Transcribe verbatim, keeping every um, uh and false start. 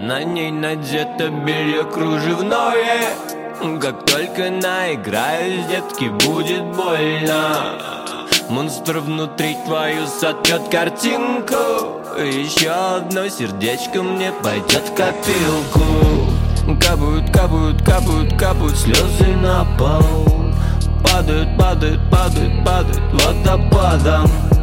На ней надето белье кружевное. Как только наиграюсь, детки, будет больно. Монстр внутри твою сотрет картинку. Еще одно сердечко мне пойдет в копилку. Капают, капают, капают, капают слезы на пол. Падают, падают, падают, падают водопадом.